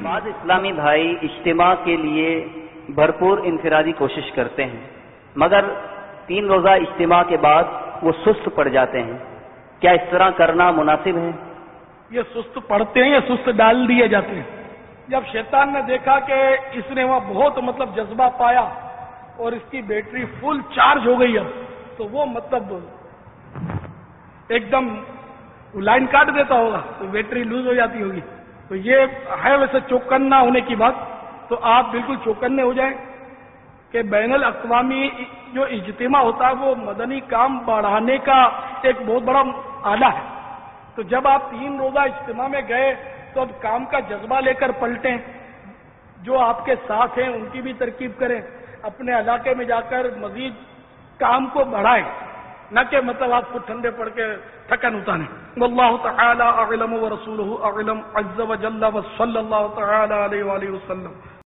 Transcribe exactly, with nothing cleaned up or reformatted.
بعض اسلامی بھائی اجتماع کے لیے بھرپور انفرادی کوشش کرتے ہیں، مگر تین روزہ اجتماع کے بعد وہ سست پڑ جاتے ہیں، کیا اس طرح کرنا مناسب ہے؟ یہ سست پڑتے ہیں یا سست ڈال دیے جاتے ہیں؟ جب شیطان نے دیکھا کہ اس نے وہاں بہت مطلب جذبہ پایا اور اس کی بیٹری فل چارج ہو گئی اب، تو وہ مطلب ایک دم لائن کاٹ دیتا ہوگا تو بیٹری لوز ہو جاتی ہوگی. تو یہ ہے ویسے چوکنا ہونے کی بات، تو آپ بالکل چوکنے ہو جائیں کہ بین الاقوامی جو اجتماع ہوتا ہے وہ مدنی کام بڑھانے کا ایک بہت بڑا آلہ ہے. تو جب آپ تین روزہ اجتماع میں گئے تو اب کام کا جذبہ لے کر پلٹیں، جو آپ کے ساتھ ہیں ان کی بھی ترکیب کریں، اپنے علاقے میں جا کر مزید کام کو بڑھائیں، نہ کہ مطلب آپ خود ٹھنڈے پڑ کے تھکن اتاریں. واللہ تعالی اعلم ورسولہ اعلم عز وجل وصلی اللہ تعالی علیہ وآلہ وسلم.